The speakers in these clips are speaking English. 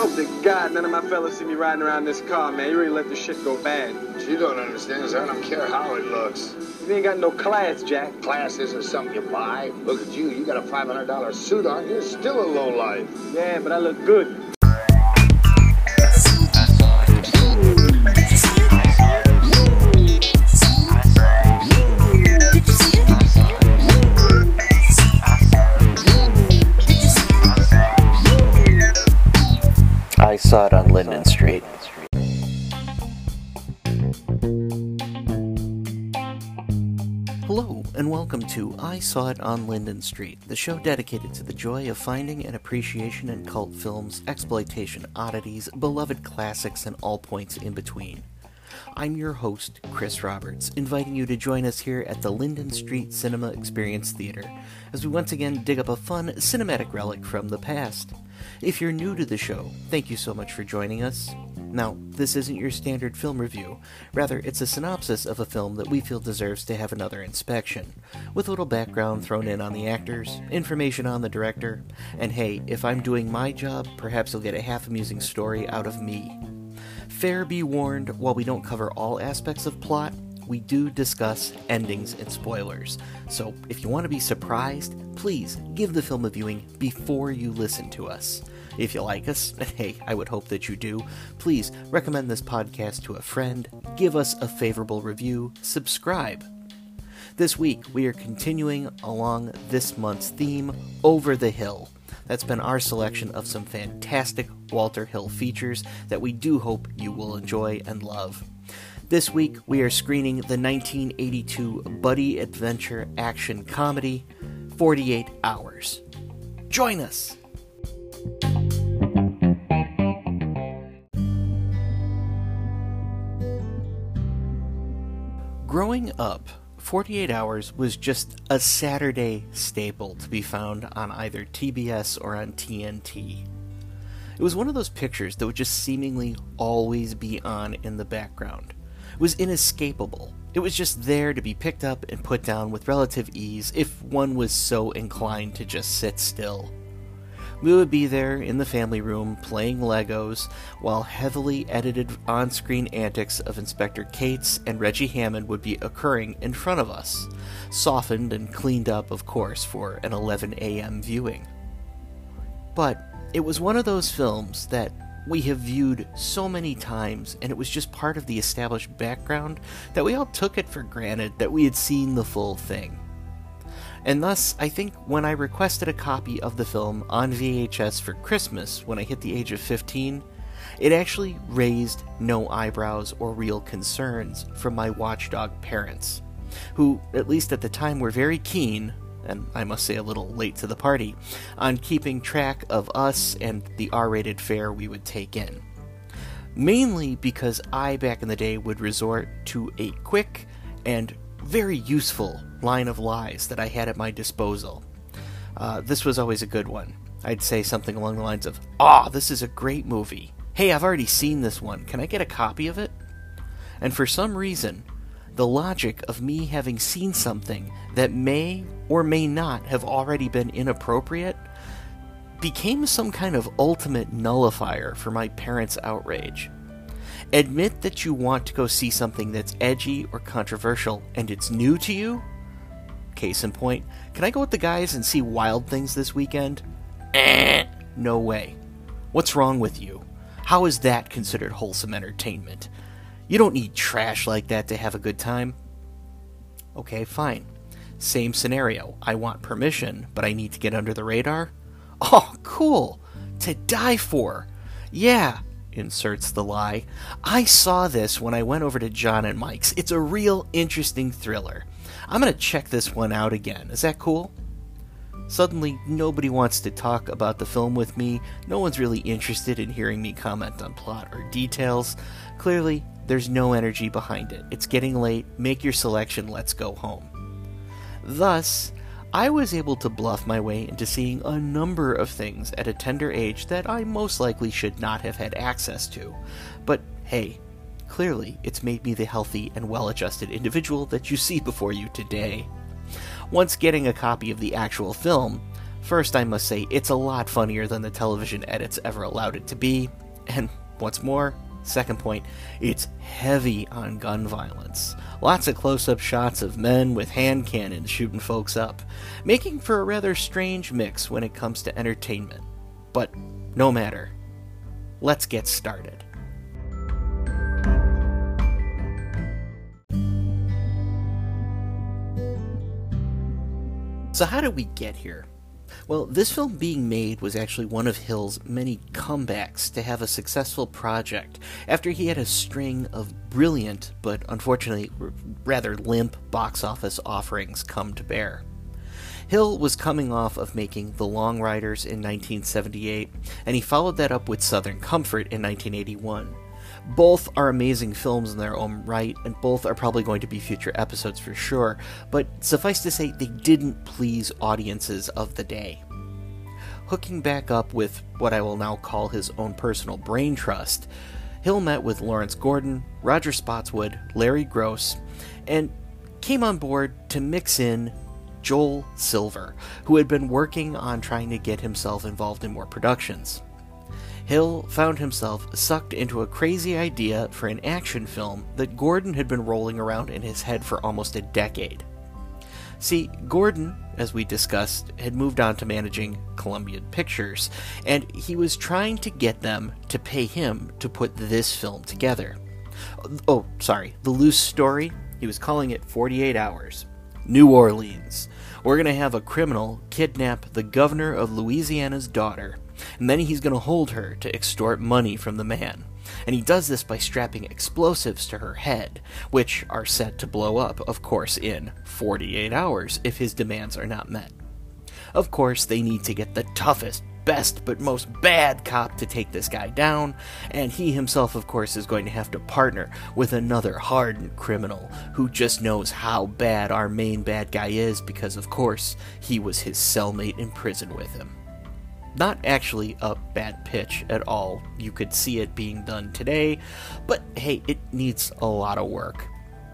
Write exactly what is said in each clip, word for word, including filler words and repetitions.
hope to God none of my fellas see me riding around this car, man. You really let the shit go bad. What you don't understand is I don't care how it looks. You ain't got no class, Jack. Class isn't something you buy. Look at you. You got a five hundred dollar suit on. You're still a lowlife. Yeah, but I look good. I Saw It on Linden Street. Hello, and welcome to I Saw It on Linden Street, the show dedicated to the joy of finding and appreciation in cult films, exploitation oddities, beloved classics, and all points in between. I'm your host, Chris Roberts, inviting you to join us here at the Linden Street Cinema Experience Theater, as we once again dig up a fun cinematic relic from the past. If you're new to the show, thank you so much for joining us. Now, this isn't your standard film review. Rather, it's a synopsis of a film that we feel deserves to have another inspection, with a little background thrown in on the actors, information on the director, and hey, if I'm doing my job, perhaps you'll get a half-amusing story out of me. Fair be warned, while we don't cover all aspects of plot, we do discuss endings and spoilers. So, if you want to be surprised, please give the film a viewing before you listen to us. If you like us, and hey, I would hope that you do, please recommend this podcast to a friend, give us a favorable review, subscribe. This week, we are continuing along this month's theme, Over the Hill. That's been our selection of some fantastic Walter Hill features that we do hope you will enjoy and love. This week, we are screening the nineteen eighty-two buddy adventure action comedy, forty-eight hours. Join us! Growing up, forty-eight hours was just a Saturday staple to be found on either T B S or on T N T. It was one of those pictures that would just seemingly always be on in the background. It was inescapable. It was just there to be picked up and put down with relative ease if one was so inclined to just sit still. We would be there in the family room playing Legos while heavily edited on-screen antics of Inspector Cates and Reggie Hammond would be occurring in front of us, softened and cleaned up, of course, for an eleven a.m. viewing. But it was one of those films that we have viewed so many times, and it was just part of the established background that we all took it for granted that we had seen the full thing. And thus, I think when I requested a copy of the film on V H S for Christmas when I hit the age of fifteen, it actually raised no eyebrows or real concerns from my watchdog parents, who, at least at the time, were very keen, and I must say a little late to the party, on keeping track of us and the R-rated fare we would take in. Mainly because I, back in the day, would resort to a quick and very useful line of lies that I had at my disposal. Uh, this was always a good one. I'd say something along the lines of, "Ah, this is a great movie. Hey, I've already seen this one. Can I get a copy of it?" And for some reason, the logic of me having seen something that may or may not have already been inappropriate became some kind of ultimate nullifier for my parents' outrage. Admit that you want to go see something that's edgy or controversial and it's new to you? Case in point, can I go with the guys and see Wild Things this weekend? Eh, no way. What's wrong with you? How is that considered wholesome entertainment? You don't need trash like that to have a good time. Okay, fine. Same scenario. I want permission, but I need to get under the radar? Oh, cool. To die for. Yeah, inserts the lie. I saw this when I went over to John and Mike's. It's a real interesting thriller. I'm going to check this one out again. Is that cool? Suddenly, nobody wants to talk about the film with me. No one's really interested in hearing me comment on plot or details. Clearly, there's no energy behind it. It's getting late. Make your selection. Let's go home. Thus, I was able to bluff my way into seeing a number of things at a tender age that I most likely should not have had access to. But hey, clearly it's made me the healthy and well-adjusted individual that you see before you today. Once getting a copy of the actual film, First, I must say, it's a lot funnier than the television edits ever allowed it to be, and what's more, second point, it's heavy on gun violence. Lots of close-up shots of men with hand cannons shooting folks up, making for a rather strange mix when it comes to entertainment. But no matter. Let's get started. So how did we get here? Well, this film being made was actually one of Hill's many comebacks to have a successful project after he had a string of brilliant, but unfortunately rather limp box office offerings come to bear. Hill was coming off of making The Long Riders in nineteen seventy-eight, and he followed that up with Southern Comfort in nineteen eighty-one. Both are amazing films in their own right, and both are probably going to be future episodes for sure, but suffice to say, they didn't please audiences of the day. Hooking back up with what I will now call his own personal brain trust, Hill met with Lawrence Gordon, Roger Spotswood, Larry Gross, and came on board to mix in Joel Silver, who had been working on trying to get himself involved in more productions. Hill found himself sucked into a crazy idea for an action film that Gordon had been rolling around in his head for almost a decade. See, Gordon, as we discussed, had moved on to managing Columbia Pictures, and he was trying to get them to pay him to put this film together. Oh, sorry, The Loose Story? He was calling it forty-eight hours. New Orleans. We're going to have a criminal kidnap the governor of Louisiana's daughter, and then he's going to hold her to extort money from the man. And he does this by strapping explosives to her head, which are set to blow up, of course, in forty-eight hours if his demands are not met. Of course, they need to get the toughest, best, but most bad cop to take this guy down, and he himself, of course, is going to have to partner with another hardened criminal who just knows how bad our main bad guy is because, of course, he was his cellmate in prison with him. Not actually a bad pitch at all. You could see it being done today, but hey, it needs a lot of work.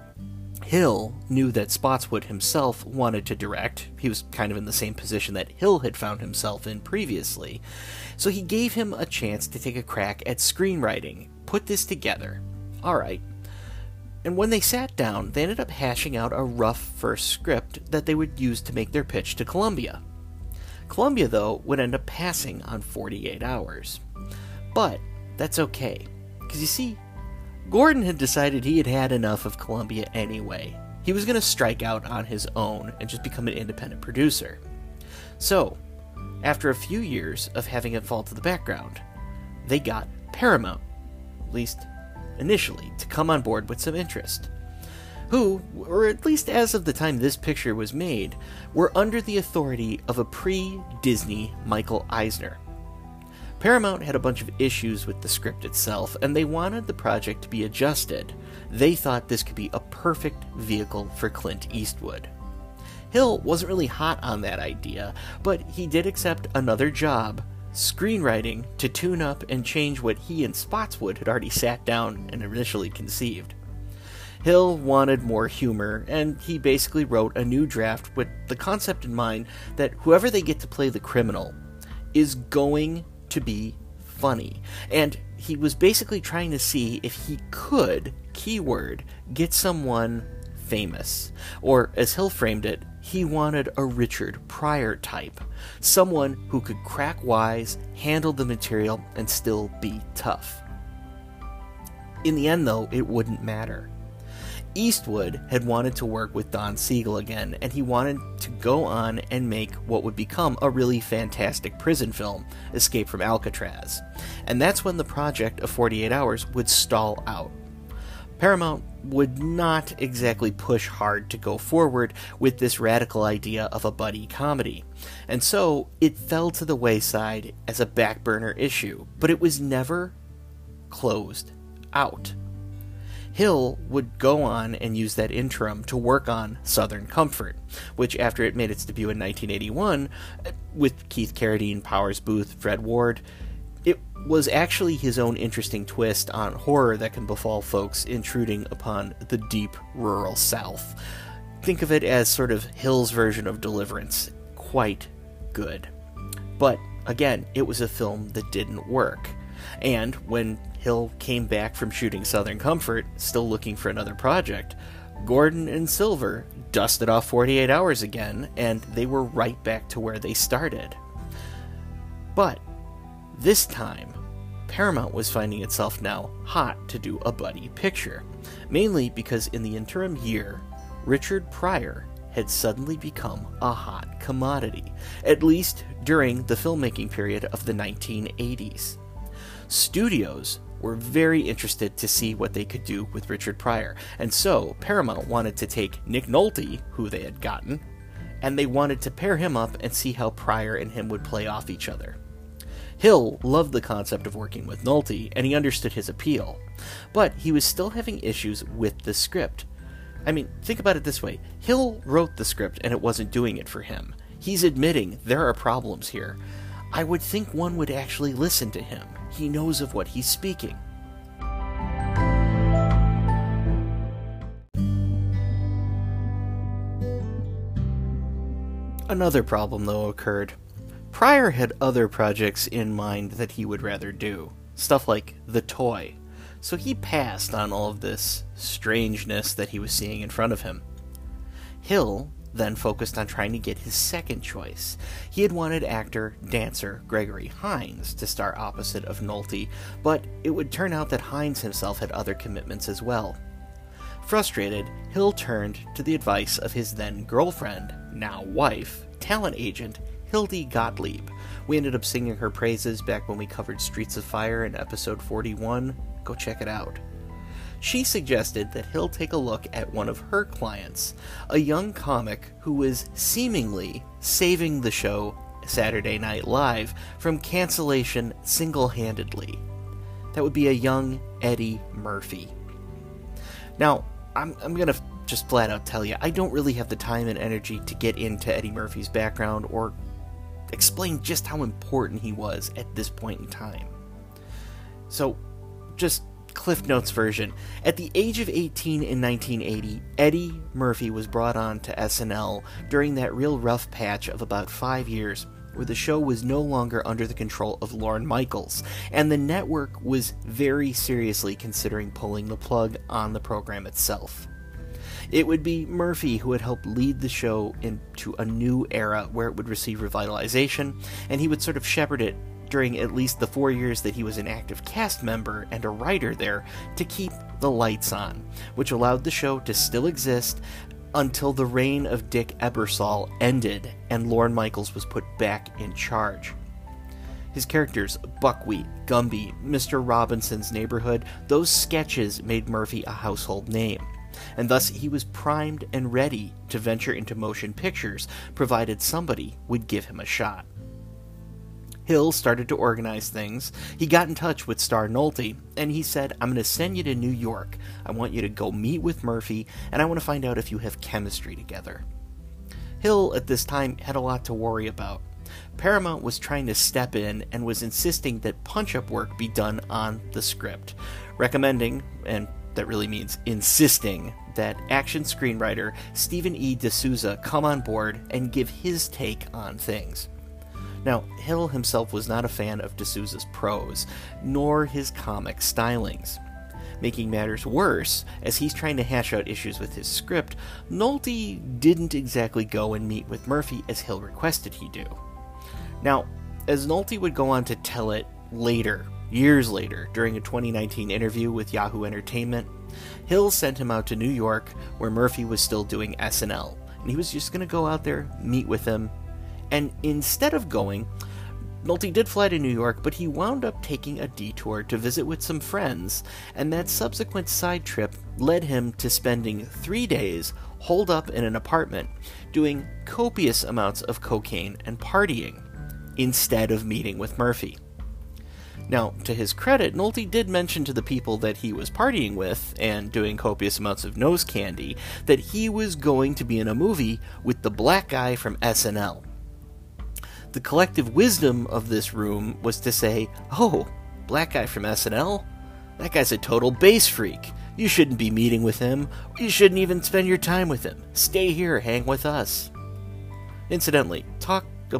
Hill knew that Spotswood himself wanted to direct. He was kind of in the same position that Hill had found himself in previously, so he gave him a chance to take a crack at screenwriting, put this together. Alright. And when they sat down, they ended up hashing out a rough first script that they would use to make their pitch to Columbia. Columbia, though, would end up passing on forty-eight hours. But that's okay, because you see, Gordon had decided he had had enough of Columbia anyway. He was going to strike out on his own and just become an independent producer. So, after a few years of having it fall to the background, they got Paramount, at least initially, to come on board with some interest, who, or at least as of the time this picture was made, were under the authority of a pre-Disney Michael Eisner. Paramount had a bunch of issues with the script itself, and they wanted the project to be adjusted. They thought this could be a perfect vehicle for Clint Eastwood. Hill wasn't really hot on that idea, but he did accept another job, screenwriting, to tune up and change what he and Spotswood had already sat down and initially conceived. Hill wanted more humor, and he basically wrote a new draft with the concept in mind that whoever they get to play the criminal is going to be funny. And he was basically trying to see if he could, keyword, get someone famous. Or, as Hill framed it, he wanted a Richard Pryor type. Someone who could crack wise, handle the material, and still be tough. In the end, though, it wouldn't matter. Eastwood had wanted to work with Don Siegel again, and he wanted to go on and make what would become a really fantastic prison film, Escape from Alcatraz. And that's when the project of forty-eight hours would stall out. Paramount would not exactly push hard to go forward with this radical idea of a buddy comedy, and so it fell to the wayside as a back burner issue, but it was never closed out. Hill would go on and use that interim to work on Southern Comfort, which, after it made its debut in nineteen eighty-one, with Keith Carradine, Powers Booth, Fred Ward, it was actually his own interesting twist on horror that can befall folks intruding upon the deep rural South. Think of it as sort of Hill's version of Deliverance. Quite good. But, again, it was a film that didn't work. And when Hill came back from shooting Southern Comfort, still looking for another project, Gordon and Silver dusted off forty-eight hours again, and they were right back to where they started. But this time, Paramount was finding itself now hot to do a buddy picture, mainly because in the interim year, Richard Pryor had suddenly become a hot commodity, at least during the filmmaking period of the nineteen eighties. Studios were very interested to see what they could do with Richard Pryor, and so Paramount wanted to take Nick Nolte, who they had gotten, and they wanted to pair him up and see how Pryor and him would play off each other. Hill loved the concept of working with Nolte, and he understood his appeal, but he was still having issues with the script. I mean, think about it this way. Hill wrote the script and it wasn't doing it for him. He's admitting there are problems here. I would think one would actually listen to him. He knows of what he's speaking. Another problem, though, occurred. Pryor had other projects in mind that he would rather do. Stuff like The Toy. So he passed on all of this strangeness that he was seeing in front of him. Hill then focused on trying to get his second choice. He had wanted actor, dancer Gregory Hines to star opposite of Nolte, but it would turn out that Hines himself had other commitments as well. Frustrated, Hill turned to the advice of his then girlfriend, now wife, talent agent Hildy Gottlieb. We ended up singing her praises back when we covered Streets of Fire in episode forty-one. Go check it out. She suggested that Hill take a look at one of her clients, a young comic who was seemingly saving the show Saturday Night Live from cancellation single-handedly. That would be a young Eddie Murphy. Now, I'm, I'm going to just flat out tell you, I don't really have the time and energy to get into Eddie Murphy's background or explain just how important he was at this point in time. So, just Cliff Notes version. At the age of eighteen in nineteen eighty, Eddie Murphy was brought on to S N L during that real rough patch of about five years where the show was no longer under the control of Lorne Michaels, and the network was very seriously considering pulling the plug on the program itself. It would be Murphy who would help lead the show into a new era where it would receive revitalization, and he would sort of shepherd it during at least the four years that he was an active cast member and a writer there to keep the lights on, which allowed the show to still exist until the reign of Dick Ebersol ended and Lorne Michaels was put back in charge. His characters, Buckwheat, Gumby, Mister Robinson's Neighborhood, those sketches made Murphy a household name, and thus he was primed and ready to venture into motion pictures, provided somebody would give him a shot. Hill started to organize things. He got in touch with star Nolte, and he said, I'm going to send you to New York. I want you to go meet with Murphy, and I want to find out if you have chemistry together. Hill, at this time, had a lot to worry about. Paramount was trying to step in and was insisting that punch-up work be done on the script, recommending, and that really means insisting, that action screenwriter Stephen E. D'Souza come on board and give his take on things. Now, Hill himself was not a fan of D'Souza's prose, nor his comic stylings. Making matters worse, as he's trying to hash out issues with his script, Nolte didn't exactly go and meet with Murphy as Hill requested he do. Now, as Nolte would go on to tell it later, years later, during a twenty nineteen interview with Yahoo Entertainment, Hill sent him out to New York, where Murphy was still doing S N L, and he was just going to go out there, meet with him. And instead of going, Nolte did fly to New York, but he wound up taking a detour to visit with some friends, and that subsequent side trip led him to spending three days holed up in an apartment, doing copious amounts of cocaine and partying, instead of meeting with Murphy. Now, to his credit, Nolte did mention to the people that he was partying with and doing copious amounts of nose candy that he was going to be in a movie with the black guy from S N L. The collective wisdom of this room was to say, oh, black guy from S N L? That guy's a total bass freak. You shouldn't be meeting with him. You shouldn't even spend your time with him. Stay here, hang with us. Incidentally, talk about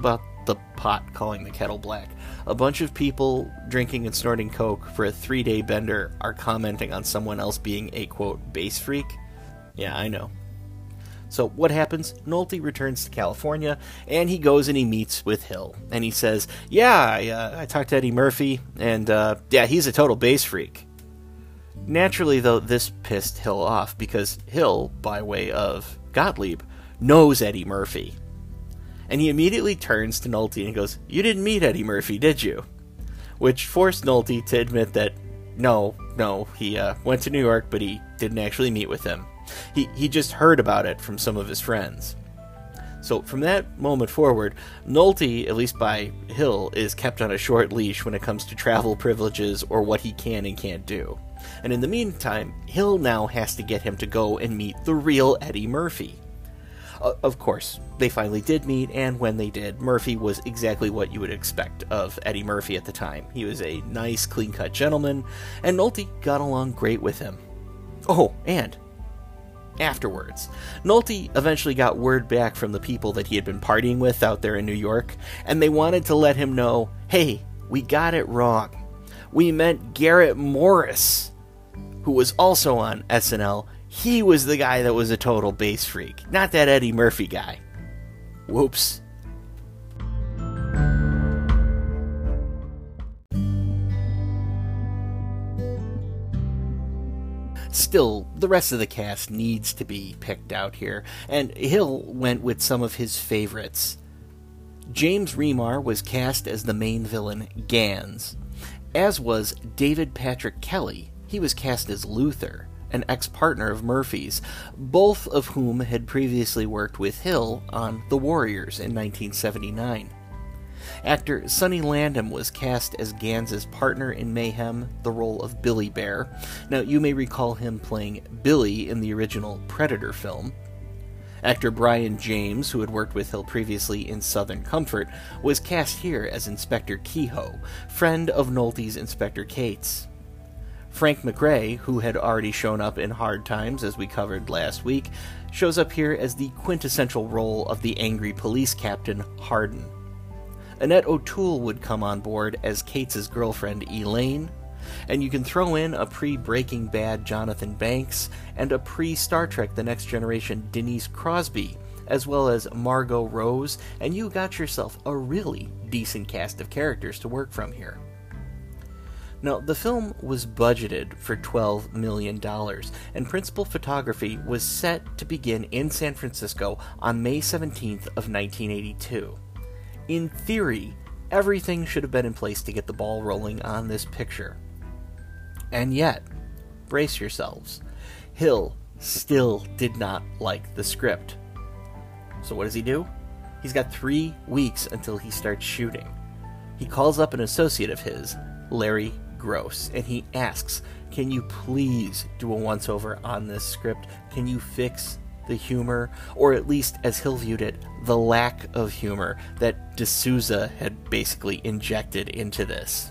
the pot calling the kettle black. A bunch of people drinking and snorting coke for a three-day bender are commenting on someone else being a, quote, base freak. Yeah, I know. So what happens? Nolte returns to California, and he goes and he meets with Hill. And he says, yeah, I, uh, I talked to Eddie Murphy, and uh, yeah, he's a total base freak. Naturally, though, this pissed Hill off, because Hill, by way of Gottlieb, knows Eddie Murphy. And he immediately turns to Nolte and goes, you didn't meet Eddie Murphy, did you? Which forced Nolte to admit that, no, no, he uh, went to New York, but he didn't actually meet with him. He he just heard about it from some of his friends. So from that moment forward, Nolte, at least by Hill, is kept on a short leash when it comes to travel privileges or what he can and can't do. And in the meantime, Hill now has to get him to go and meet the real Eddie Murphy. Uh, of course, they finally did meet, and when they did, Murphy was exactly what you would expect of Eddie Murphy at the time. He was a nice, clean-cut gentleman, and Nolte got along great with him. Oh, and afterwards, Nolte eventually got word back from the people that he had been partying with out there in New York, and they wanted to let him know, hey, we got it wrong. We meant Garrett Morris, who was also on S N L. He was the guy that was a total base freak, not that Eddie Murphy guy. Whoops. Still, the rest of the cast needs to be picked out here, and Hill went with some of his favorites. James Remar was cast as the main villain, Gans, as was David Patrick Kelly. He was cast as Luther, an ex-partner of Murphy's, both of whom had previously worked with Hill on The Warriors in nineteen seventy-nine. Actor Sonny Landham was cast as Gans's partner in Mayhem, the role of Billy Bear. Now, you may recall him playing Billy in the original Predator film. Actor Brian James, who had worked with Hill previously in Southern Comfort, was cast here as Inspector Kehoe, friend of Nolte's Inspector Cates. Frank McRae, who had already shown up in Hard Times, as we covered last week, shows up here as the quintessential role of the angry police captain, Hardin. Annette O'Toole would come on board as Cates' girlfriend, Elaine, and you can throw in a pre-Breaking Bad Jonathan Banks and a pre-Star Trek The Next Generation Denise Crosby, as well as Margot Rose, and you got yourself a really decent cast of characters to work from here. Now, the film was budgeted for twelve million dollars, and principal photography was set to begin in San Francisco on May seventeenth of nineteen eighty-two. In theory, everything should have been in place to get the ball rolling on this picture. And yet, brace yourselves, Hill still did not like the script. So what does he do? He's got three weeks until he starts shooting. He calls up an associate of his, Larry Gross, and he asks, can you please do a once-over on this script? Can you fix the humor, or at least, as Hill viewed it, the lack of humor that D'Souza had basically injected into this?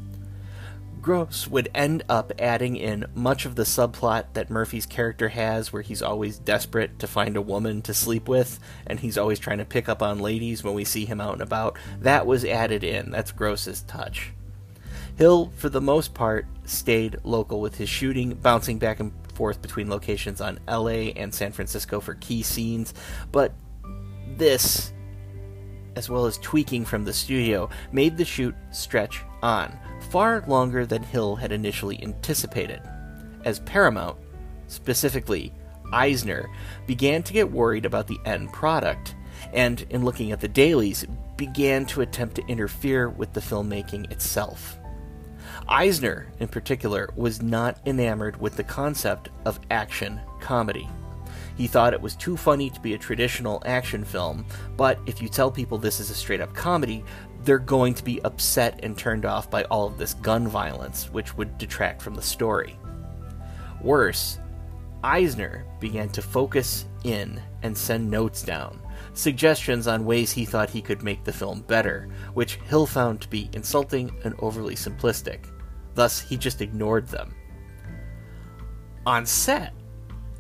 Gross would end up adding in much of the subplot that Murphy's character has, where he's always desperate to find a woman to sleep with, and he's always trying to pick up on ladies when we see him out and about. That was added in. That's Gross's touch. Hill, for the most part, stayed local with his shooting, bouncing back and forth between locations on L A and San Francisco for key scenes, but this, as well as tweaking from the studio, made the shoot stretch on far longer than Hill had initially anticipated, as Paramount, specifically Eisner, began to get worried about the end product, and in looking at the dailies, began to attempt to interfere with the filmmaking itself. Eisner, in particular, was not enamored with the concept of action comedy. He thought it was too funny to be a traditional action film, but if you tell people this is a straight-up comedy, they're going to be upset and turned off by all of this gun violence, which would detract from the story. Worse, Eisner began to focus in and send notes down, suggestions on ways he thought he could make the film better, which Hill found to be insulting and overly simplistic. Thus, he just ignored them. On set,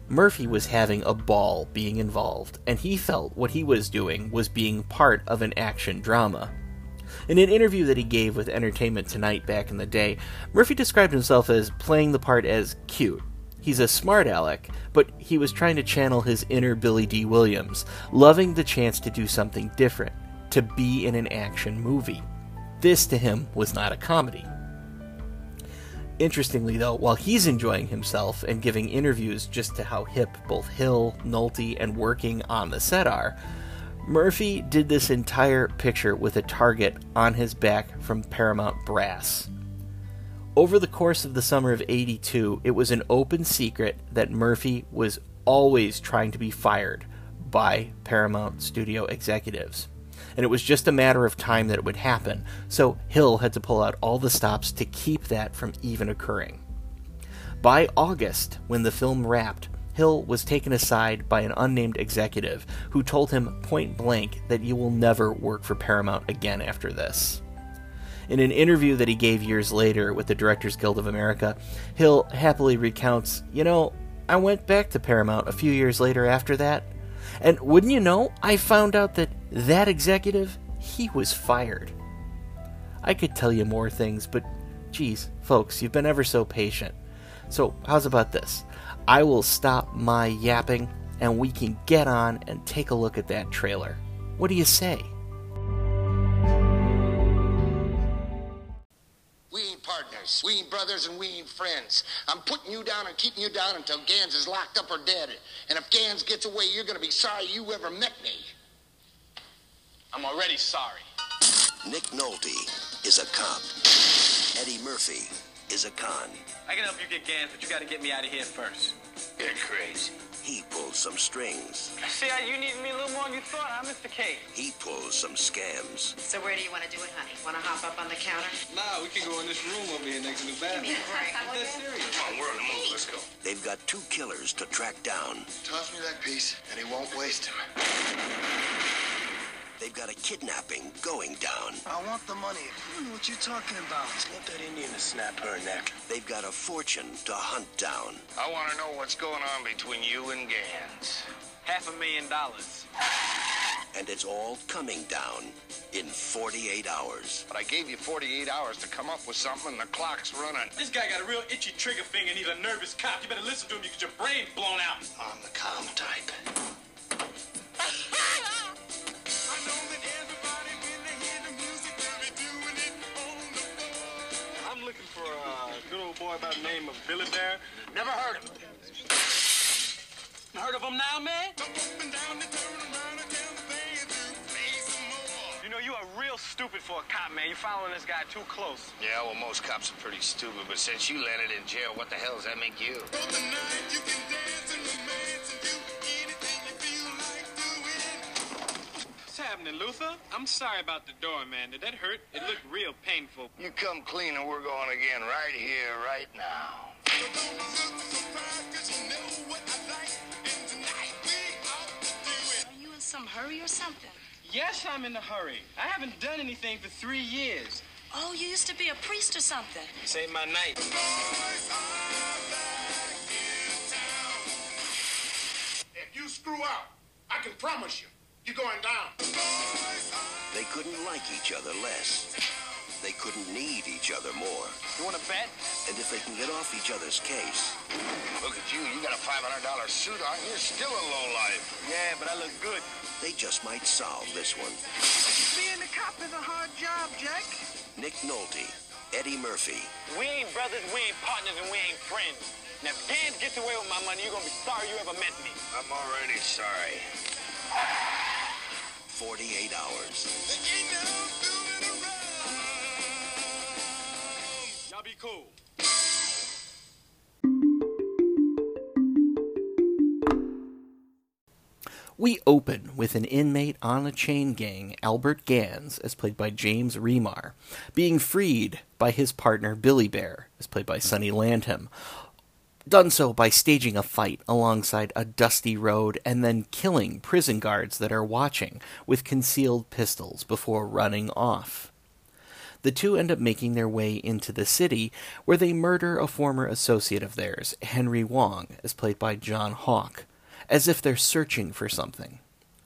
Murphy was having a ball being involved, and he felt what he was doing was being part of an action drama. In an interview that he gave with Entertainment Tonight back in the day, Murphy described himself as playing the part as cute. He's a smart aleck, but he was trying to channel his inner Billy D. Williams, loving the chance to do something different, to be in an action movie. This, to him, was not a comedy. Interestingly, though, while he's enjoying himself and giving interviews just to how hip both Hill, Nolte, and working on the set are, Murphy did this entire picture with a target on his back from Paramount Brass. Over the course of the summer of eighty-two, it was an open secret that Murphy was always trying to be fired by Paramount studio executives. And it was just a matter of time that it would happen, so Hill had to pull out all the stops to keep that from even occurring. By August, when the film wrapped, Hill was taken aside by an unnamed executive who told him point blank that you will never work for Paramount again after this. In an interview that he gave years later with the Directors Guild of America, Hill happily recounts, you know, I went back to Paramount a few years later after that, and wouldn't you know, I found out that that executive, he was fired. I could tell you more things, but geez, folks, you've been ever so patient. So how's about this? I will stop my yapping, and we can get on and take a look at that trailer. What do you say? We ain't partners, we ain't brothers, and we ain't friends. I'm putting you down and keeping you down until Gans is locked up or dead. And if Gans gets away, you're gonna be sorry you ever met me. I'm already sorry. Nick Nolte is a cop. Eddie Murphy is a con. I can help you get Gans, but you gotta get me out of here first. You're crazy. He pulls some strings. See how you need me a little more than you thought, huh, Mister K? He pulls some scams. So where do you want to do it, honey? Want to hop up on the counter? Nah, we can go in this room over here next to the bathroom. Give me a break. That's serious. Come on, we're on the move. Let's go. They've got two killers to track down. Toss me that piece, and he won't waste him. They've got a kidnapping going down. I want the money. I don't know what you're talking about. Let that Indian to snap her neck. They've got a fortune to hunt down. I want to know what's going on between you and Gans. Half a million dollars. And it's all coming down in forty-eight hours. But I gave you forty-eight hours to come up with something, and the clock's running. This guy got a real itchy trigger finger, and he's a nervous cop. You better listen to him. You get your brain blown out. I'm the calm type. I'm looking for a good old boy by the name of Billy Bear. Never heard of him. Heard of him now, man? You know, you are real stupid for a cop, man. You're following this guy too close. Yeah, well, most cops are pretty stupid, but since you landed in jail, what the hell does that make you? What's happening, Luther? I'm sorry about the door, man. Did that hurt? It looked real painful. You come clean and we're going again right here, right now. Are you in some hurry or something? Yes, I'm in a hurry. I haven't done anything for three years. Oh, you used to be a priest or something. This ain't my night. If you screw up, I can promise you, you're going down. They couldn't like each other less. They couldn't need each other more. You want to bet? And if they can get off each other's case, Look at you, you got a five hundred dollar suit on, you're still a lowlife. Yeah, but I look good. they just might solve this one. Being a cop is a hard job, Jack. Nick Nolte, Eddie Murphy. We ain't brothers, we ain't partners, and we ain't friends. Now, if Gans gets away with my money, you're gonna be sorry you ever met me. I'm already sorry. forty-eight hours. Y'all be cool. We open with an inmate on a chain gang, Albert Gans, as played by James Remar, being freed by his partner Billy Bear, as played by Sonny Landham, done so by staging a fight alongside a dusty road and then killing prison guards that are watching with concealed pistols before running off. the two end up making their way into the city, where they murder a former associate of theirs, Henry Wong, as played by John Hawke, as if they're searching for something.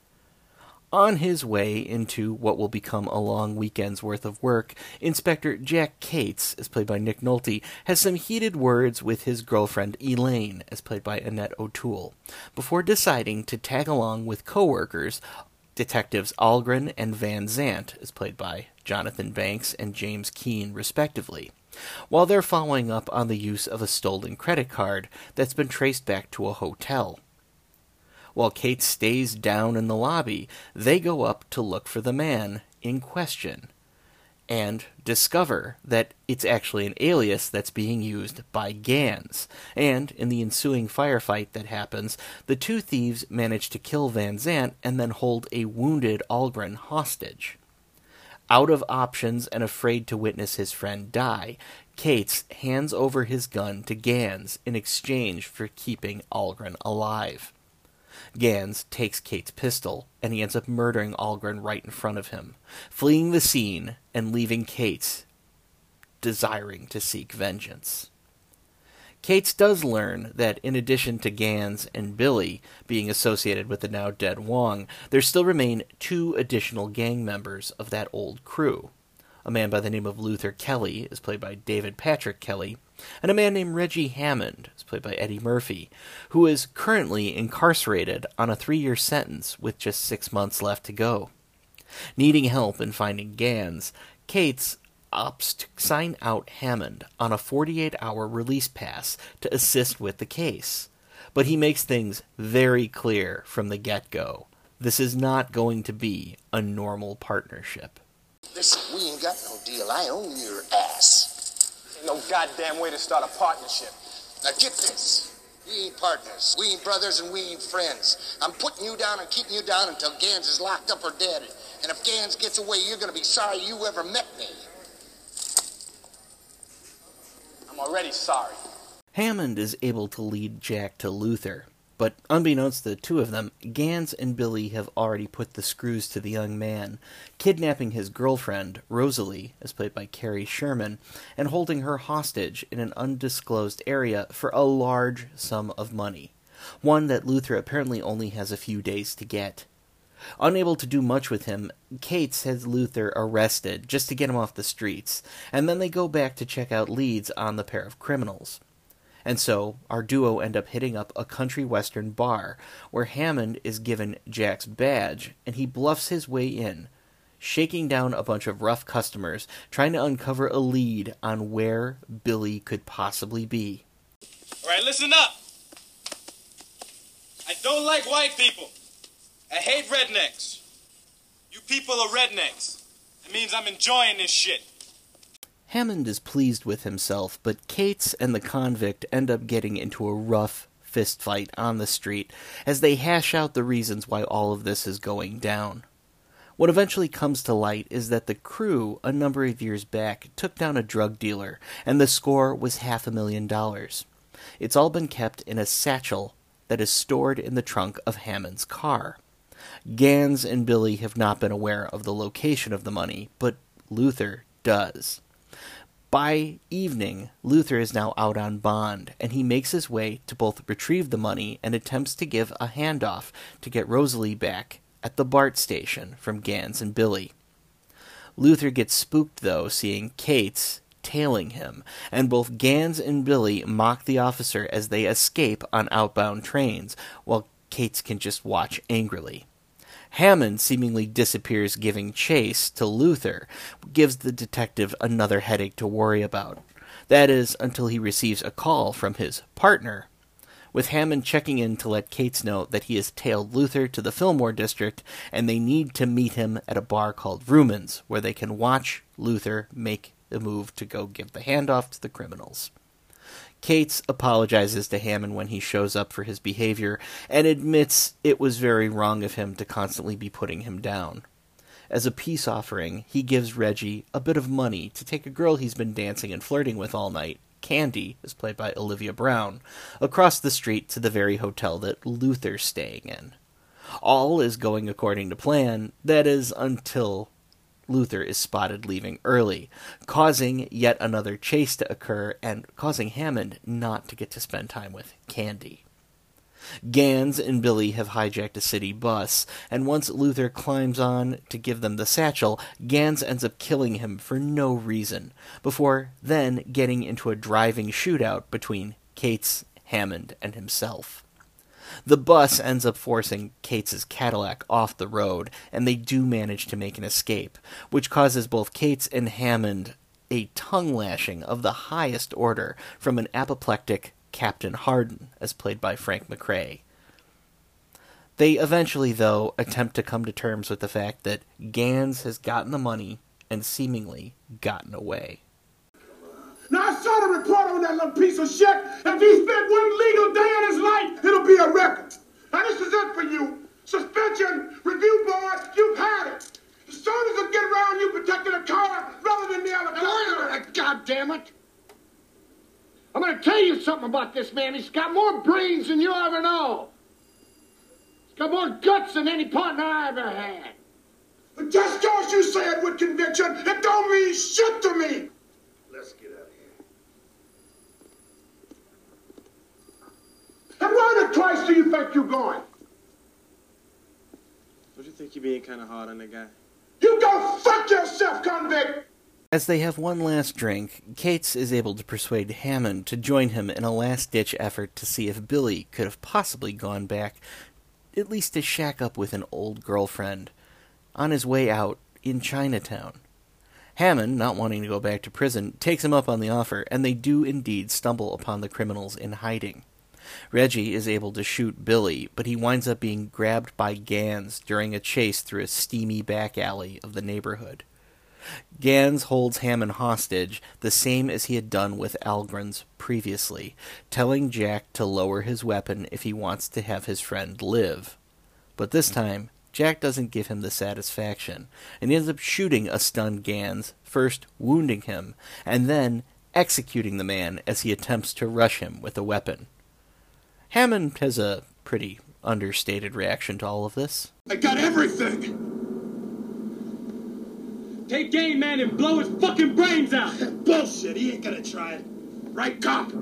On his way into what will become a long weekend's worth of work, Inspector Jack Cates, as played by Nick Nolte, has some heated words with his girlfriend Elaine, as played by Annette O'Toole, before deciding to tag along with co-workers, Detectives Algren and Van Zant, as played by Jonathan Banks and James Keane, respectively, while they're following up on the use of a stolen credit card that's been traced back to a hotel. While Kate stays down in the lobby, they go up to look for the man in question, and discover that it's actually an alias that's being used by Gans. And in the ensuing firefight that happens, the two thieves manage to kill Van Zant and then hold a wounded Algren hostage. Out of options and afraid to witness his friend die, Cates hands over his gun to Gans in exchange for keeping Algren alive. Gans takes Kate's pistol, and he ends up murdering Algren right in front of him, fleeing the scene and leaving Kate desiring to seek vengeance. Cates does learn that in addition to Gans and Billy being associated with the now dead Wong, there still remain two additional gang members of that old crew. A man by the name of Luther Kelly, is played by David Patrick Kelly, and a man named Reggie Hammond, is played by Eddie Murphy, who is currently incarcerated on a three-year sentence with just six months left to go. Needing help in finding Gans, Cates opts to sign out Hammond on a forty-eight hour release pass to assist with the case. But he makes things very clear from the get-go. This is not going to be a normal partnership. Listen, we ain't got no deal. I own your ass. Ain't no goddamn way to start a partnership. Now get this. We ain't partners. We ain't brothers and we ain't friends. I'm putting you down and keeping you down until Gans is locked up or dead. And if Gans gets away, you're going to be sorry you ever met me. I'm already sorry. Hammond is able to lead Jack to Luther, but unbeknownst to the two of them, Gans and Billy have already put the screws to the young man, kidnapping his girlfriend, Rosalie, as played by Carrie Sherman, and holding her hostage in an undisclosed area for a large sum of money, one that Luther apparently only has a few days to get. Unable to do much with him, Cates has Luther arrested just to get him off the streets, and then they go back to check out leads on the pair of criminals. And so, our duo end up hitting up a country western bar, where Hammond is given Jack's badge, and he bluffs his way in, shaking down a bunch of rough customers, trying to uncover a lead on where Billy could possibly be. Alright, listen up! I don't like white people. I hate rednecks. You people are rednecks. It means I'm enjoying this shit. Hammond is pleased with himself, but Cates and the convict end up getting into a rough fistfight on the street as they hash out the reasons why all of this is going down. What eventually comes to light is that the crew, a number of years back, took down a drug dealer, and the score was half a million dollars. It's all been kept in a satchel that is stored in the trunk of Hammond's car. Gans and Billy have not been aware of the location of the money, but Luther does. By evening, Luther is now out on bond, and he makes his way to both retrieve the money and attempts to give a handoff to get Rosalie back at the BART station from Gans and Billy. Luther gets spooked, though, seeing Cates tailing him, and both Gans and Billy mock the officer as they escape on outbound trains, while Cates can just watch angrily. Hammond seemingly disappears giving chase to Luther, gives the detective another headache to worry about. That is, until he receives a call from his partner, with Hammond checking in to let Cates know that he has tailed Luther to the Fillmore district, and they need to meet him at a bar called Vrooman's, where they can watch Luther make the move to go give the handoff to the criminals. Cates apologizes to Hammond when he shows up for his behavior, and admits it was very wrong of him to constantly be putting him down. As a peace offering, he gives Reggie a bit of money to take a girl he's been dancing and flirting with all night, Candy, is played by Olivia Brown, across the street to the very hotel that Luther's staying in. All is going according to plan, that is, until Luther is spotted leaving early, causing yet another chase to occur and causing Hammond not to get to spend time with Candy. Gans and Billy have hijacked a city bus, and once Luther climbs on to give them the satchel, Gans ends up killing him for no reason, before then getting into a driving shootout between Cates, Hammond, and himself. The bus ends up forcing Cates' Cadillac off the road, and they do manage to make an escape, which causes both Cates and Hammond a tongue-lashing of the highest order from an apoplectic Captain Hardin, as played by Frank McRae. They eventually, though, attempt to come to terms with the fact that Gans has gotten the money and seemingly gotten away. Now, I saw the report on that little piece of shit. If he spent one legal day in his life, it'll be a record. And this is it for you. Suspension, review board, you've had it. As soon as it get around, you protected a car rather than the helicopter. God damn it. I'm going to tell you something about this man. He's got more brains than you ever know. He's got more guts than any partner I ever had. But just because you say it with conviction, it don't mean shit to me. Let's get out of here. And where the twice do you think you're going? Don't you think you're being kind of hard on the guy? You go fuck yourself, convict! As they have one last drink, Cates is able to persuade Hammond to join him in a last-ditch effort to see if Billy could have possibly gone back, at least to shack up with an old girlfriend, on his way out in Chinatown. Hammond, not wanting to go back to prison, takes him up on the offer, and they do indeed stumble upon the criminals in hiding. Reggie is able to shoot Billy, but he winds up being grabbed by Gans during a chase through a steamy back alley of the neighborhood. Gans holds Hammond hostage, the same as he had done with Algren's previously, telling Jack to lower his weapon if he wants to have his friend live. But this time, Jack doesn't give him the satisfaction, and he ends up shooting a stunned Gans, first wounding him, and then executing the man as he attempts to rush him with a weapon. Hammond has a pretty understated reaction to all of this. I got everything! Take Game Man and blow his fucking brains out! Bullshit, he ain't gonna try it. Right, cop?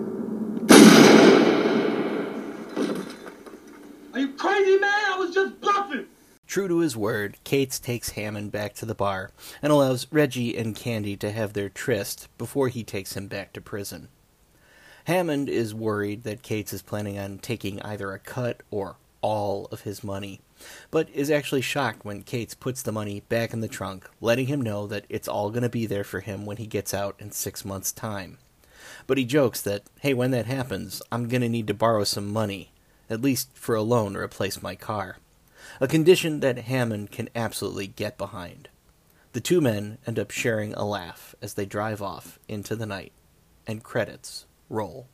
Are you crazy, man? I was just bluffing! True to his word, Cates takes Hammond back to the bar and allows Reggie and Candy to have their tryst before he takes him back to prison. Hammond is worried that Cates is planning on taking either a cut or all of his money, but is actually shocked when Cates puts the money back in the trunk, letting him know that it's all going to be there for him when he gets out in six months' time. But he jokes that, hey, when that happens, I'm going to need to borrow some money, at least for a loan to replace my car. A condition that Hammond can absolutely get behind. The two men end up sharing a laugh as they drive off into the night, and credits roll.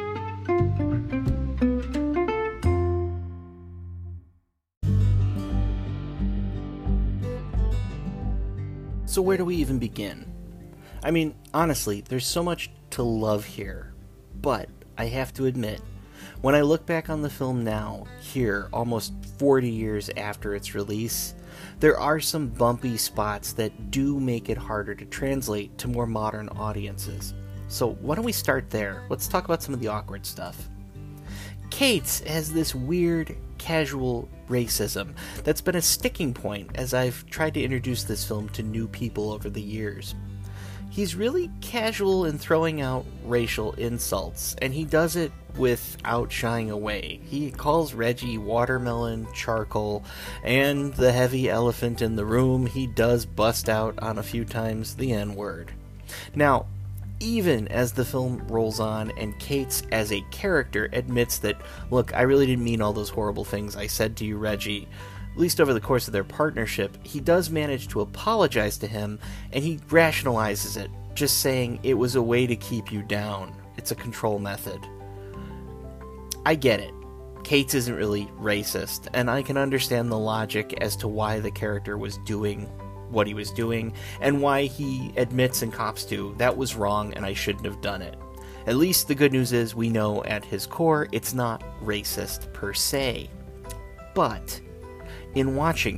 So where do we even begin? I mean, honestly, there's so much to love here, but I have to admit, when I look back on the film now, here, almost forty years after its release, there are some bumpy spots that do make it harder to translate to more modern audiences. So why don't we start there? Let's talk about some of the awkward stuff. Cates has this weird, casual racism that's been a sticking point as I've tried to introduce this film to new people over the years. He's really casual in throwing out racial insults, and he does it without shying away. He calls Reggie watermelon, charcoal, and the heavy elephant in the room. He does bust out on a few times the N-word. Now, even as the film rolls on and Cates as a character admits that, look, I really didn't mean all those horrible things I said to you, Reggie, at least over the course of their partnership, he does manage to apologize to him, and he rationalizes it, just saying it was a way to keep you down. It's a control method. I get it. Cates isn't really racist, and I can understand the logic as to why the character was doing what he was doing, and why he admits and cops to, that was wrong and I shouldn't have done it. At least the good news is we know at his core it's not racist per se. But in watching it,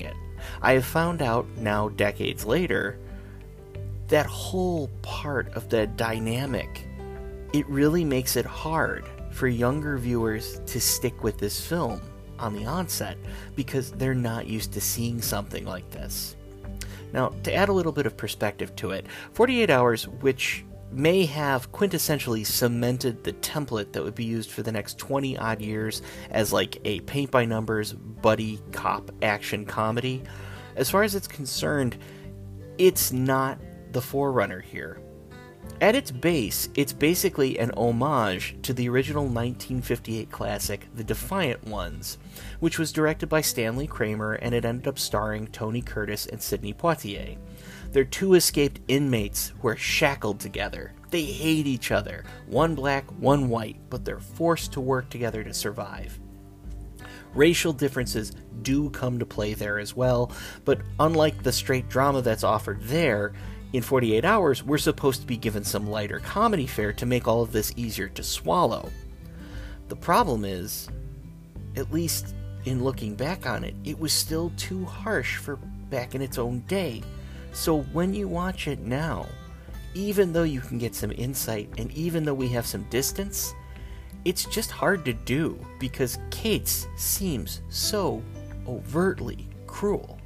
I have found out now, decades later, that whole part of the dynamic, it really makes it hard for younger viewers to stick with this film on the onset because they're not used to seeing something like this. Now, to add a little bit of perspective to it, forty-eight hours, which may have quintessentially cemented the template that would be used for the next twenty odd years as like a paint-by-numbers buddy cop action comedy, as far as it's concerned, it's not the forerunner here. At its base, it's basically an homage to the original nineteen fifty-eight classic The Defiant Ones, which was directed by Stanley Kramer and it ended up starring Tony Curtis and Sidney Poitier. They're two escaped inmates who are shackled together. They hate each other, one black, one white, but they're forced to work together to survive. Racial differences do come to play there as well, but unlike the straight drama that's offered there, in forty-eight hours, we're supposed to be given some lighter comedy fare to make all of this easier to swallow. The problem is, at least in looking back on it, it was still too harsh for back in its own day. So when you watch it now, even though you can get some insight and even though we have some distance, it's just hard to do because Cates seems so overtly cruel.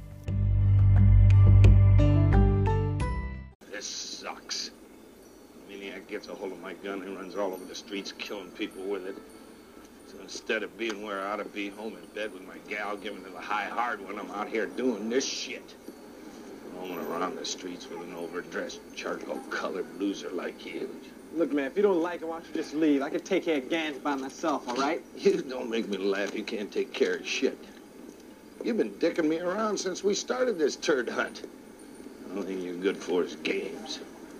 This sucks. The maniac gets a hold of my gun and runs all over the streets killing people with it. So instead of being where I ought to be, home in bed with my gal giving it a high hard when I'm out here doing this shit. Roaming around the streets with an overdressed, charcoal-colored loser like you. Look, man, if you don't like it, why don't you just leave? I can take care of Gans by myself, all right? You don't make me laugh. You can't take care of shit. You've been dicking me around since we started this turd hunt. The only thing you're good for is games.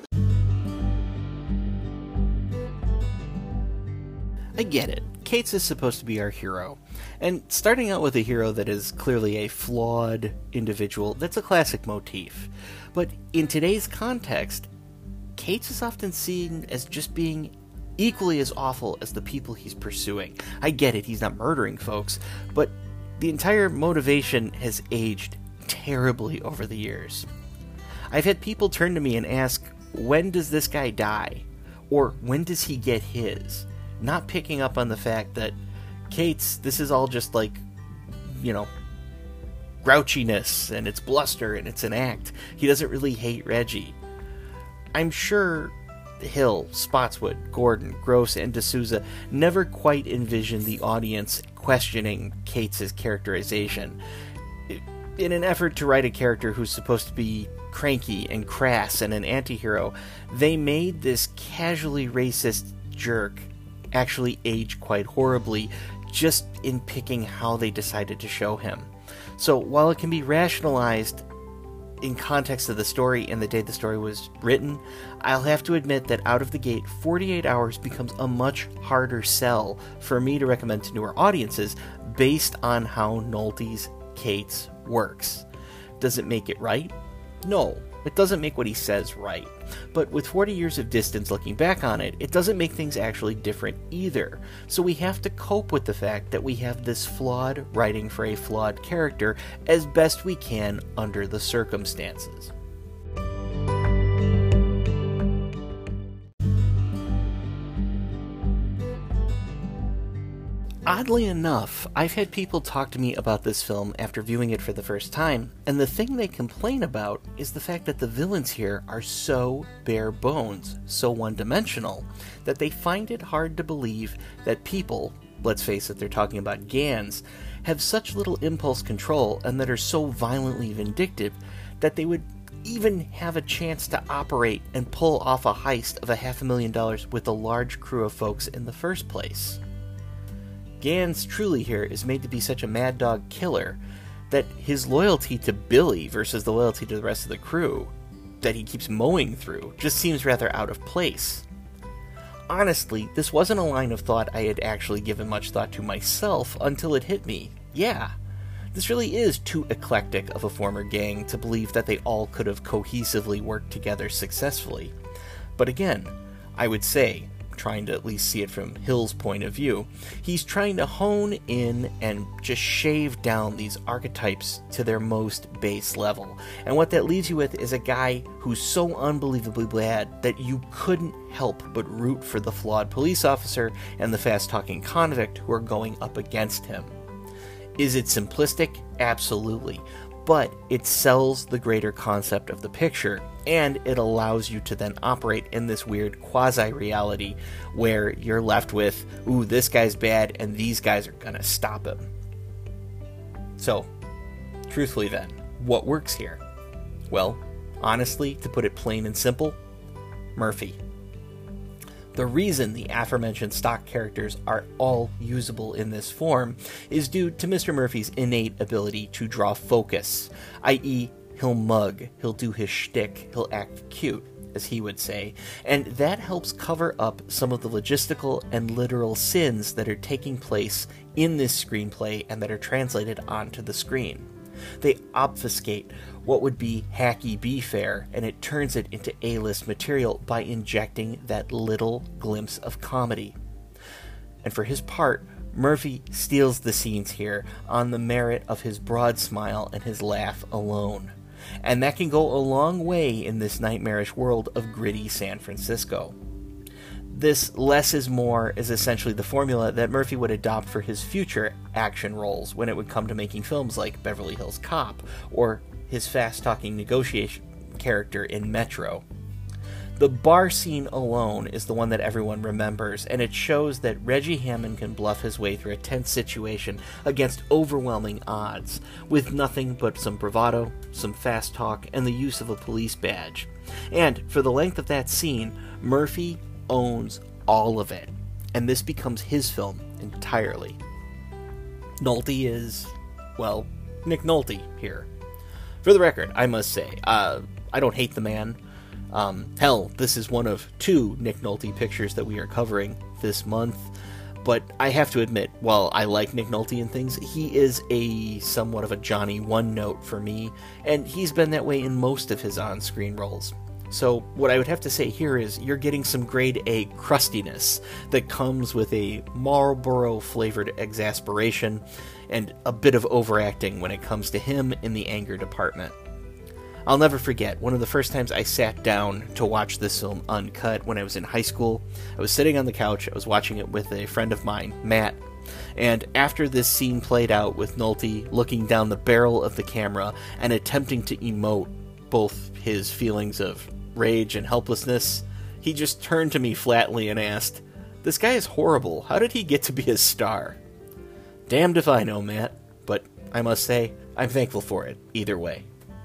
I get it. Cates is supposed to be our hero. And starting out with a hero that is clearly a flawed individual, that's a classic motif. But in today's context, Cates is often seen as just being equally as awful as the people he's pursuing. I get it, he's not murdering folks, but the entire motivation has aged terribly over the years. I've had people turn to me and ask, when does this guy die? Or when does he get his? Not picking up on the fact that Cates, this is all just like, you know, grouchiness, and it's bluster, and it's an act. He doesn't really hate Reggie. I'm sure Hill, Spotswood, Gordon, Gross, and D'Souza never quite envisioned the audience questioning Cates' characterization. In an effort to write a character who's supposed to be cranky and crass and an anti-hero, they made this casually racist jerk actually age quite horribly just in picking how they decided to show him. So while it can be rationalized in context of the story and the day the story was written, I'll have to admit that out of the gate, forty-eight hours becomes a much harder sell for me to recommend to newer audiences based on how Nolte's Cates works. Does it make it right? No, it doesn't make what he says right. But with forty years of distance looking back on it, it doesn't make things actually different either. So we have to cope with the fact that we have this flawed writing for a flawed character as best we can under the circumstances. Oddly enough, I've had people talk to me about this film after viewing it for the first time, and the thing they complain about is the fact that the villains here are so bare bones, so one-dimensional, that they find it hard to believe that people, let's face it, they're talking about Gans, have such little impulse control and that are so violently vindictive that they would even have a chance to operate and pull off a heist of a half a million dollars with a large crew of folks in the first place. Gans truly here is made to be such a mad dog killer that his loyalty to Billy versus the loyalty to the rest of the crew that he keeps mowing through just seems rather out of place. Honestly, this wasn't a line of thought I had actually given much thought to myself until it hit me. Yeah, this really is too eclectic of a former gang to believe that they all could have cohesively worked together successfully. But again, I would say, trying to at least see it from Hill's point of view, he's trying to hone in and just shave down these archetypes to their most base level. And what that leaves you with is a guy who's so unbelievably bad that you couldn't help but root for the flawed police officer and the fast-talking convict who are going up against him. Is it simplistic? Absolutely. But it sells the greater concept of the picture, and it allows you to then operate in this weird quasi-reality where you're left with, ooh, this guy's bad, and these guys are gonna stop him. So, truthfully then, what works here? Well, honestly, to put it plain and simple, Murphy. The reason the aforementioned stock characters are all usable in this form is due to Mister Murphy's innate ability to draw focus, that is, he'll mug, he'll do his shtick, he'll act cute, as he would say, and that helps cover up some of the logistical and literal sins that are taking place in this screenplay and that are translated onto the screen. They obfuscate what would be hacky B-fare, and it turns it into A-list material by injecting that little glimpse of comedy. And for his part, Murphy steals the scenes here on the merit of his broad smile and his laugh alone. And that can go a long way in this nightmarish world of gritty San Francisco. This less is more is essentially the formula that Murphy would adopt for his future action roles when it would come to making films like Beverly Hills Cop or his fast-talking negotiation character in Metro. The bar scene alone is the one that everyone remembers, and it shows that Reggie Hammond can bluff his way through a tense situation against overwhelming odds, with nothing but some bravado, some fast talk, and the use of a police badge. And for the length of that scene, Murphy owns all of it, and this becomes his film entirely. Nolte is, well, Nick Nolte here. For the record, I must say, uh, I don't hate the man. Um, hell, this is one of two Nick Nolte pictures that we are covering this month, but I have to admit, while I like Nick Nolte and things, he is a somewhat of a Johnny One-Note for me, and he's been that way in most of his on-screen roles. So what I would have to say here is you're getting some grade A crustiness that comes with a Marlboro-flavored exasperation and a bit of overacting when it comes to him in the anger department. I'll never forget, one of the first times I sat down to watch this film uncut when I was in high school. I was sitting on the couch, I was watching it with a friend of mine, Matt, and after this scene played out with Nolte looking down the barrel of the camera and attempting to emote both his feelings of rage and helplessness, he just turned to me flatly and asked, "This guy is horrible. How did he get to be a star?" Damned if I know, Matt, but I must say, I'm thankful for it, either way.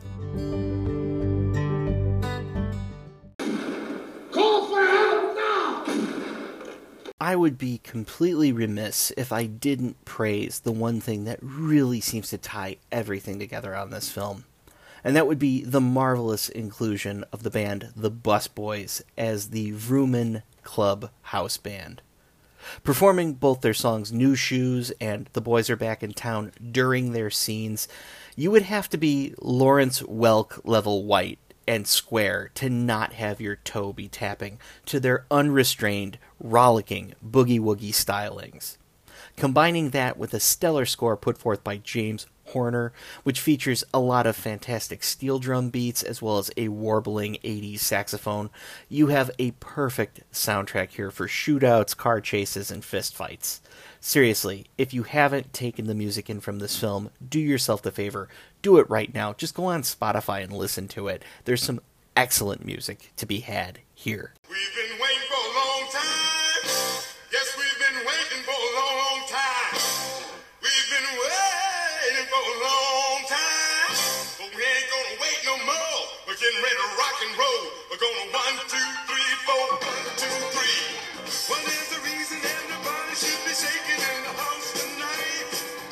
Call for help now! I would be completely remiss if I didn't praise the one thing that really seems to tie everything together on this film. And that would be the marvelous inclusion of the band The Busboys as the Vrooman Club house band. Performing both their songs New Shoes and The Boys Are Back in Town during their scenes, you would have to be Lawrence Welk level white and square to not have your toe be tapping to their unrestrained, rollicking, boogie-woogie stylings. Combining that with a stellar score put forth by James Horner, which features a lot of fantastic steel drum beats as well as a warbling eighties saxophone, you have a perfect soundtrack here for shootouts, car chases, and fistfights. Seriously, if you haven't taken the music in from this film, do yourself the favor, do it right now. Just go on Spotify and listen to it. There's some excellent music to be had here. We've been waiting for a long time. Yes, we've been waiting for a long, long time. We've been waiting for a long time. But we ain't gonna wait no more. We're getting ready to rock and roll. We're gonna one, two, three, four. One, two, three. What is the reason everybody should be shaking in the house tonight?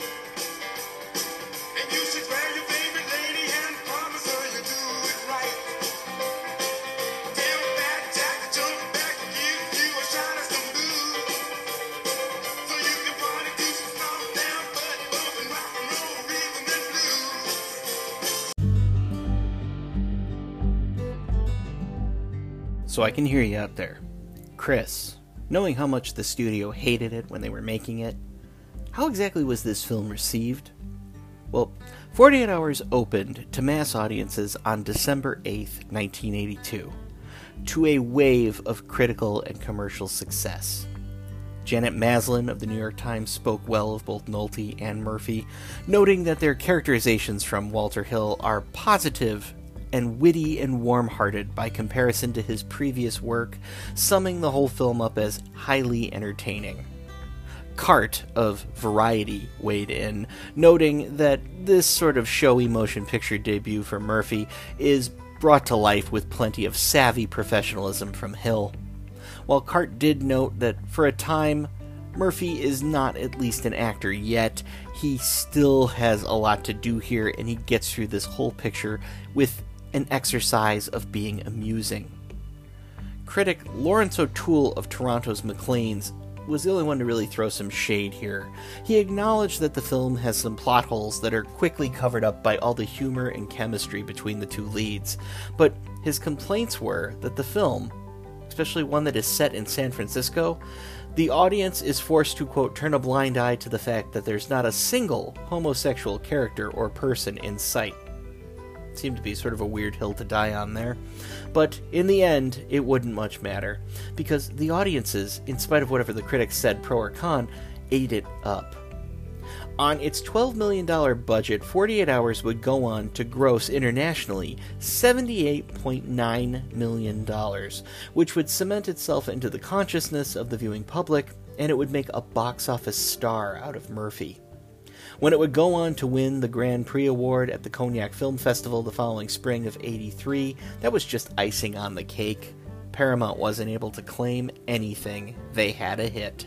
And you should grab your favorite lady and promise her you do it right. Tell that Jack to jump back and give you a shot at some blues. So you can party to some stomp down, butt bump and rock and roll, rhythm and blues. So I can hear you out there. Chris, knowing how much the studio hated it when they were making it, how exactly was this film received? Well, forty-eight hours opened to mass audiences on December eighth, nineteen eighty-two, to a wave of critical and commercial success. Janet Maslin of the New York Times spoke well of both Nolte and Murphy, noting that their characterizations from Walter Hill are positive and witty and warm-hearted by comparison to his previous work, summing the whole film up as highly entertaining. Cart of Variety weighed in, noting that this sort of showy motion picture debut for Murphy is brought to life with plenty of savvy professionalism from Hill. While Cart did note that for a time, Murphy is not at least an actor yet, he still has a lot to do here, and he gets through this whole picture with an exercise of being amusing. Critic Lawrence O'Toole of Toronto's Maclean's was the only one to really throw some shade here. He acknowledged that the film has some plot holes that are quickly covered up by all the humor and chemistry between the two leads, but his complaints were that the film, especially one that is set in San Francisco, the audience is forced to, quote, turn a blind eye to the fact that there's not a single homosexual character or person in sight. It seemed to be sort of a weird hill to die on there. But in the end, it wouldn't much matter, because the audiences, in spite of whatever the critics said pro or con, ate it up. On its twelve million dollars budget, forty-eight hours would go on to gross internationally seventy-eight point nine million dollars, which would cement itself into the consciousness of the viewing public, and it would make a box office star out of Murphy. When it would go on to win the Grand Prix Award at the Cognac Film Festival the following spring of eighty-three, that was just icing on the cake. Paramount wasn't able to claim anything. They had a hit.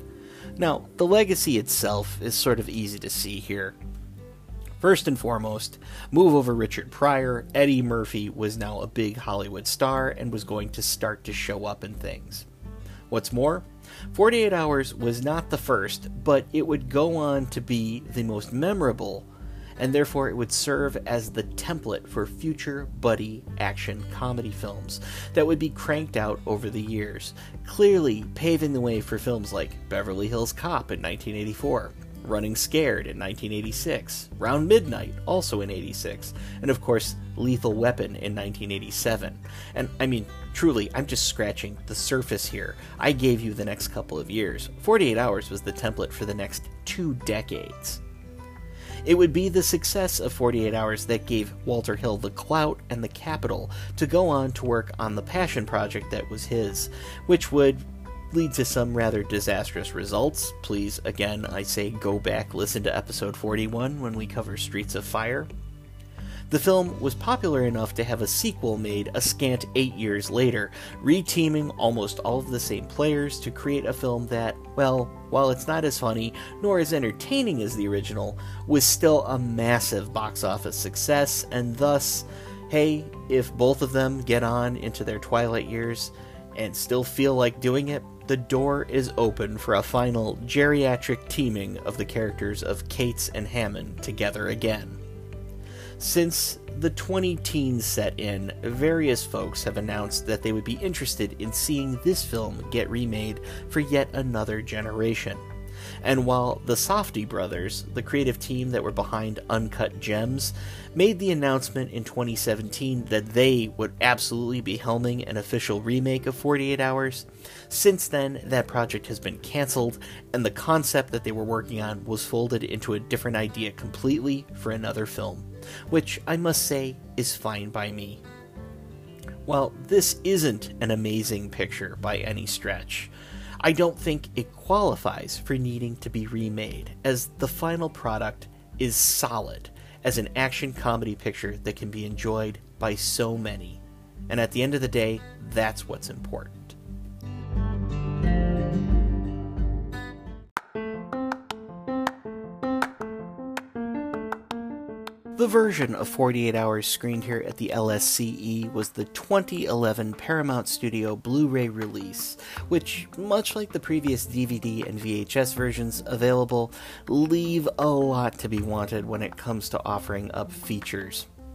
Now, the legacy itself is sort of easy to see here. First and foremost, move over Richard Pryor, Eddie Murphy was now a big Hollywood star and was going to start to show up in things. What's more, forty-eight hours was not the first, but it would go on to be the most memorable, and therefore it would serve as the template for future buddy action comedy films that would be cranked out over the years, clearly paving the way for films like Beverly Hills Cop in nineteen eighty-four, Running Scared in nineteen eighty-six, Round Midnight also in eighty-six, and of course Lethal Weapon in nineteen eighty-seven. And I mean, truly, I'm just scratching the surface here. I gave you the next couple of years. forty-eight hours was the template for the next two decades. It would be the success of forty-eight hours that gave Walter Hill the clout and the capital to go on to work on the passion project that was his, which would lead to some rather disastrous results. Please, again, I say go back, listen to episode forty-one when we cover Streets of Fire. The film was popular enough to have a sequel made a scant eight years later, reteaming almost all of the same players to create a film that, well, while it's not as funny nor as entertaining as the original, was still a massive box office success, and thus, hey, if both of them get on into their twilight years and still feel like doing it, the door is open for a final geriatric teaming of the characters of Cates and Hammond together again. Since the twenty-teens set in, various folks have announced that they would be interested in seeing this film get remade for yet another generation. And while the Safdie brothers, the creative team that were behind Uncut Gems, made the announcement in twenty seventeen that they would absolutely be helming an official remake of forty-eight hours, since then that project has been cancelled, and the concept that they were working on was folded into a different idea completely for another film, which I must say is fine by me. While this isn't an amazing picture by any stretch, I don't think it qualifies for needing to be remade, as the final product is solid as an action comedy picture that can be enjoyed by so many. And at the end of the day, that's what's important. The version of forty-eight hours screened here at the L S C E was the twenty eleven Paramount Studio Blu-ray release, which, much like the previous D V D and V H S versions available, leave a lot to be wanted when it comes to offering up features.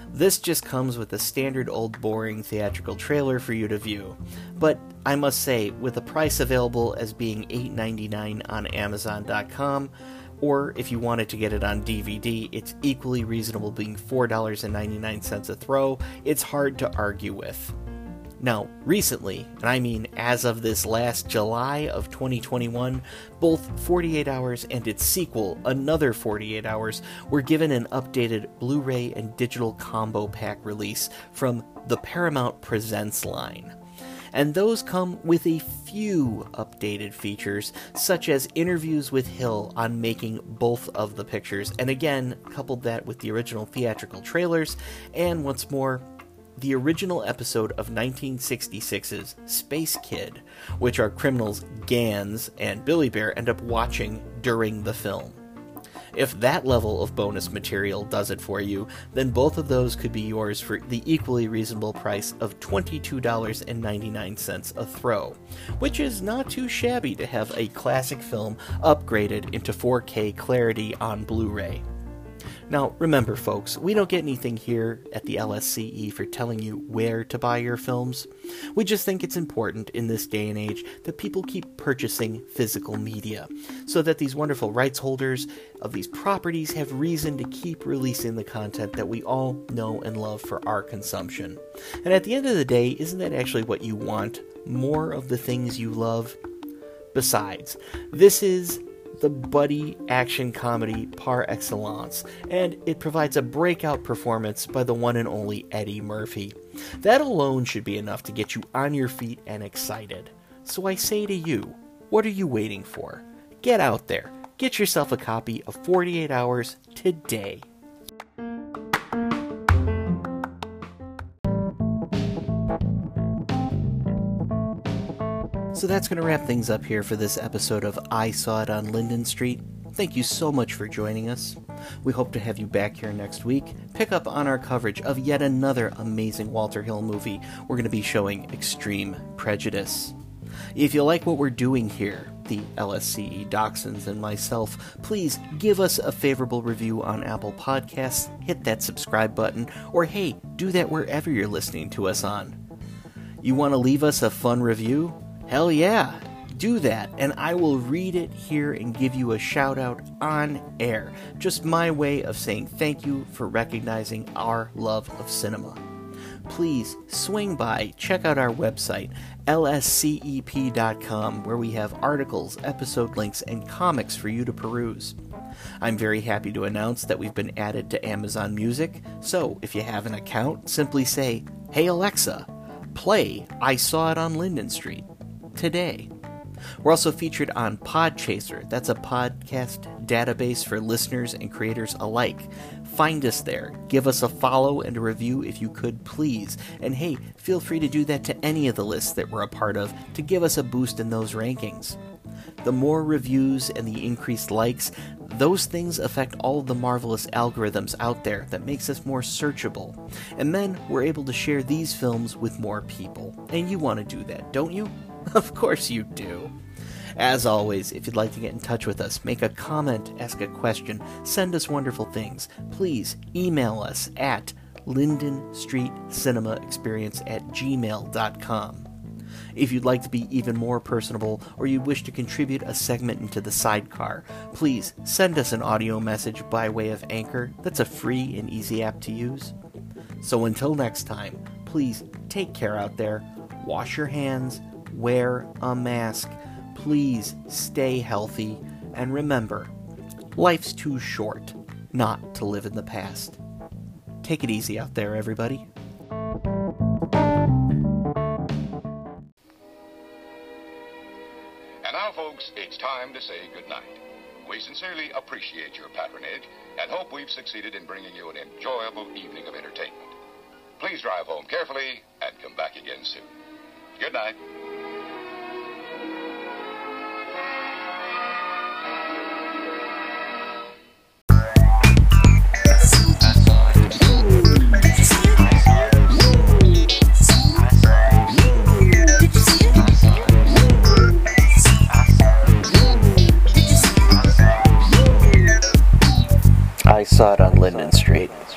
This just comes with a standard old boring theatrical trailer for you to view. But I must say, with the price available as being eight ninety-nine on Amazon dot com, or if you wanted to get it on D V D, it's equally reasonable being four dollars and ninety-nine cents a throw. It's hard to argue with. Now, recently, and I mean as of this last July of twenty twenty-one, both forty-eight hours and its sequel, Another forty-eight hours, were given an updated Blu-ray and digital combo pack release from the Paramount Presents line. And those come with a few updated features, such as interviews with Hill on making both of the pictures, and again, coupled that with the original theatrical trailers, and what's more, the original episode of nineteen sixty-six's Space Kid, which our criminals Gans and Billy Bear end up watching during the film. If that level of bonus material does it for you, then both of those could be yours for the equally reasonable price of twenty-two dollars and ninety-nine cents a throw, which is not too shabby to have a classic film upgraded into four K clarity on Blu-ray. Now, remember folks, we don't get anything here at the L S C E for telling you where to buy your films. We just think it's important in this day and age that people keep purchasing physical media, so that these wonderful rights holders of these properties have reason to keep releasing the content that we all know and love for our consumption. And at the end of the day, isn't that actually what you want? More of the things you love? Besides, this is the buddy action comedy par excellence, and it provides a breakout performance by the one and only Eddie Murphy. That alone should be enough to get you on your feet and excited. So I say to you, what are you waiting for? Get out there, get yourself a copy of forty-eight hours today. So that's going to wrap things up here for this episode of I Saw It on Linden Street. Thank you so much for joining us. We hope to have you back here next week. Pick up on our coverage of yet another amazing Walter Hill movie. We're going to be showing Extreme Prejudice. If you like what we're doing here, the L S C E Dachshunds and myself, please give us a favorable review on Apple Podcasts, hit that subscribe button, or hey, do that wherever you're listening to us on. You want to leave us a fun review? Hell yeah, do that, and I will read it here and give you a shout out on air. Just my way of saying thank you for recognizing our love of cinema. Please swing by, check out our website, L S C E P dot com, where we have articles, episode links, and comics for you to peruse. I'm very happy to announce that we've been added to Amazon Music, so if you have an account, simply say, "Hey Alexa, play I Saw It on Linden Street." Today. We're also featured on Podchaser. That's a podcast database for listeners and creators alike. Find us there. Give us a follow and a review if you could, please. And hey, feel free to do that to any of the lists that we're a part of to give us a boost in those rankings. The more reviews and the increased likes, those things affect all of the marvelous algorithms out there that makes us more searchable. And then we're able to share these films with more people. And you want to do that, don't you? Of course you do. As always, if you'd like to get in touch with us, make a comment, ask a question, send us wonderful things, please email us at linden street cinema experience at gmail dot com. If you'd like to be even more personable, or you wish to contribute a segment into the sidecar, please send us an audio message by way of Anchor. That's a free and easy app to use. So until next time, please take care out there, wash your hands, wear a mask, please stay healthy, and remember, life's too short not to live in the past. Take it easy out there, everybody. And now, folks, it's time to say goodnight. We sincerely appreciate your patronage and hope we've succeeded in bringing you an enjoyable evening of entertainment. Please drive home carefully and come back again soon. Good night. I Saw It on Linden Street.